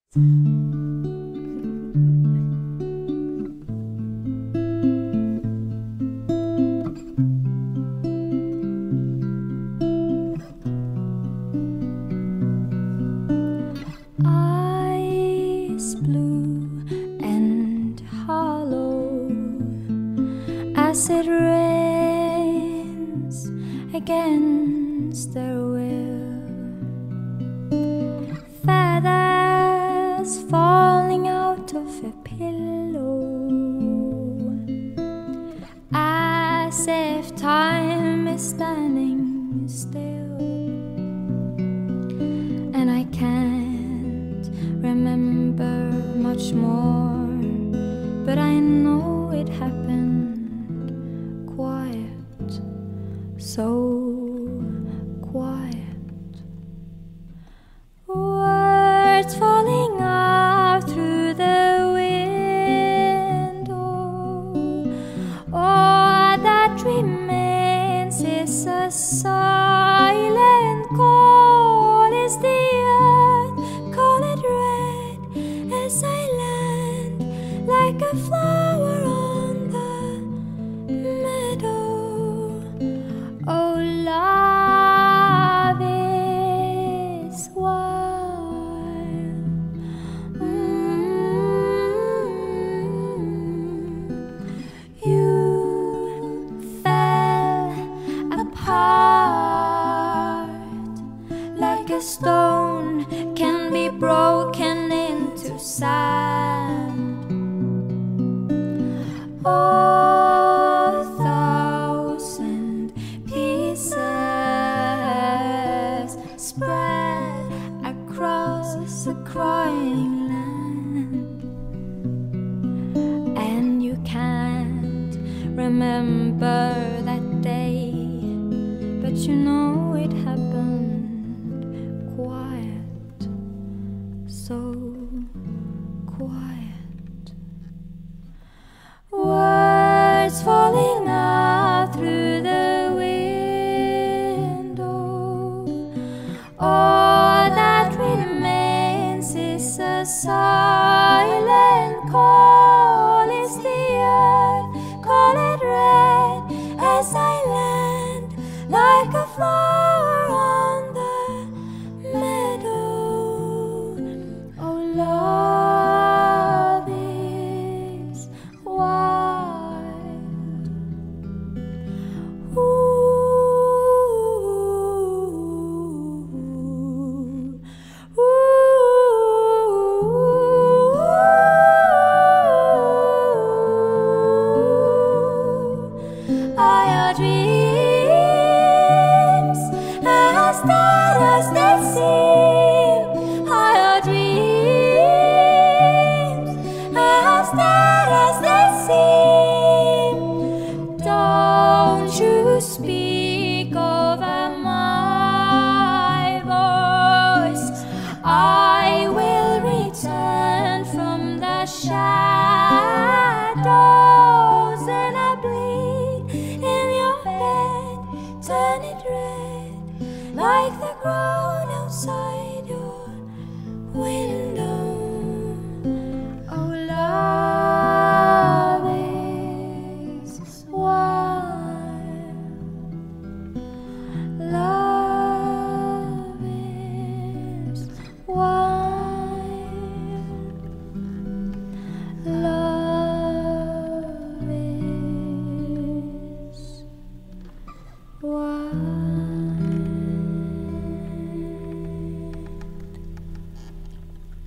Ice blue and hollow as it rains against their will, feathers falling out of a pillow, as if time is standing still. And I can't remember much more, but I know it happened quiet, so quiet. Words falling out through the window. All that remains is a silent call. Is the earth colored red as I land like a flower on the meadow? Oh, love is wild. You fell apart like a stone can be broken into sand. Oh, thousand pieces spread across a crying land, and you can't remember that day, but you know it happened quiet, so quiet. Words falling out through the window. All that remains is a silent call. Is the earth colored red as I land like a flower on the meadow? Oh, love